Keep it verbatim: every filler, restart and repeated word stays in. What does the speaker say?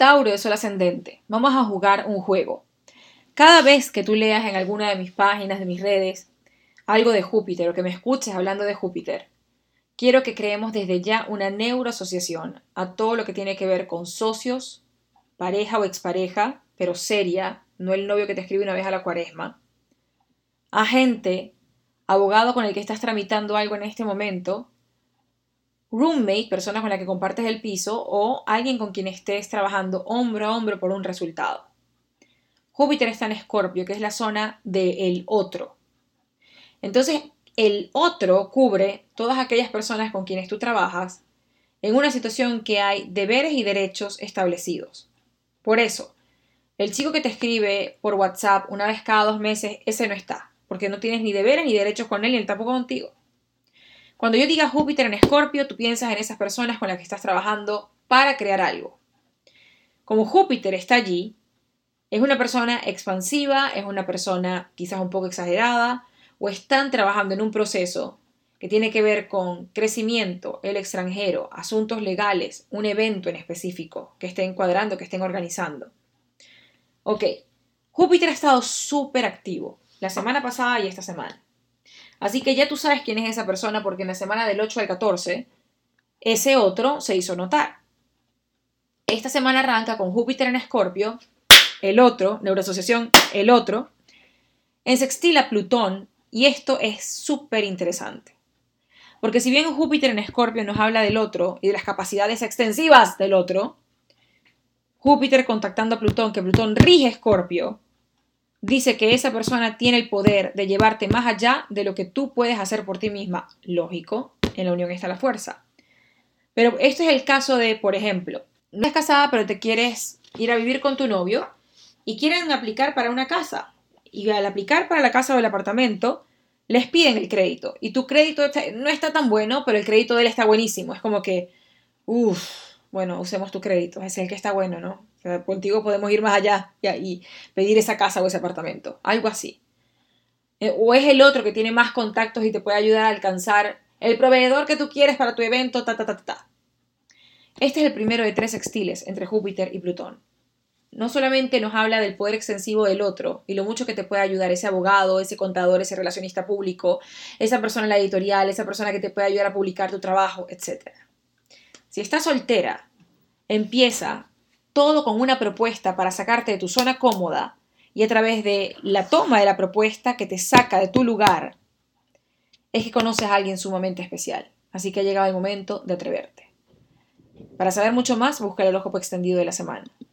Tauro de Sol ascendente, vamos a jugar un juego. Cada vez que tú leas en alguna de mis páginas, de mis redes, algo de Júpiter o que me escuches hablando de Júpiter, quiero que creemos desde ya una neuroasociación a todo lo que tiene que ver con socios, pareja o expareja, pero seria, no el novio que te escribe una vez a la cuaresma, agente, abogado con el que estás tramitando algo en este momento, roommate, persona con la que compartes el piso, o alguien con quien estés trabajando hombro a hombro por un resultado. Júpiter está en Escorpio, que es la zona del otro. Entonces, el otro cubre todas aquellas personas con quienes tú trabajas en una situación que hay deberes y derechos establecidos. Por eso, el chico que te escribe por WhatsApp una vez cada dos meses, ese no está, porque no tienes ni deberes ni derechos con él, ni él tampoco contigo. Cuando yo diga Júpiter en Escorpio, tú piensas en esas personas con las que estás trabajando para crear algo. Como Júpiter está allí, es una persona expansiva, es una persona quizás un poco exagerada, o están trabajando en un proceso que tiene que ver con crecimiento, el extranjero, asuntos legales, un evento en específico que estén cuadrando, que estén organizando. Ok, Júpiter ha estado súper activo la semana pasada y esta semana. Así que ya tú sabes quién es esa persona porque en la semana del ocho al catorce ese otro se hizo notar. Esta semana arranca con Júpiter en Escorpio, el otro, neuroasociación, el otro, en sextil a Plutón, y esto es súper interesante. Porque si bien Júpiter en Escorpio nos habla del otro y de las capacidades extensivas del otro, Júpiter contactando a Plutón, que Plutón rige Escorpio, dice que esa persona tiene el poder de llevarte más allá de lo que tú puedes hacer por ti misma. Lógico, en la unión está la fuerza. Pero este es el caso de, por ejemplo, no estás casada pero te quieres ir a vivir con tu novio y quieren aplicar para una casa. Y al aplicar para la casa o el apartamento, les piden el crédito. Y tu crédito no está tan bueno, pero el crédito de él está buenísimo. Es como que, uff, bueno, usemos tu crédito, es el que está bueno, ¿no? O sea, contigo podemos ir más allá y, y pedir esa casa o ese apartamento, algo así. Eh, o es el otro que tiene más contactos y te puede ayudar a alcanzar el proveedor que tú quieres para tu evento, ta, ta, ta, ta, ta. Este es el primero de tres sextiles entre Júpiter y Plutón. No solamente nos habla del poder extensivo del otro y lo mucho que te puede ayudar ese abogado, ese contador, ese relacionista público, esa persona en la editorial, esa persona que te puede ayudar a publicar tu trabajo, etcétera. Si estás soltera, empieza todo con una propuesta para sacarte de tu zona cómoda y a través de la toma de la propuesta que te saca de tu lugar, es que conoces a alguien sumamente especial. Así que ha llegado el momento de atreverte. Para saber mucho más, busca el horóscopo extendido de la semana.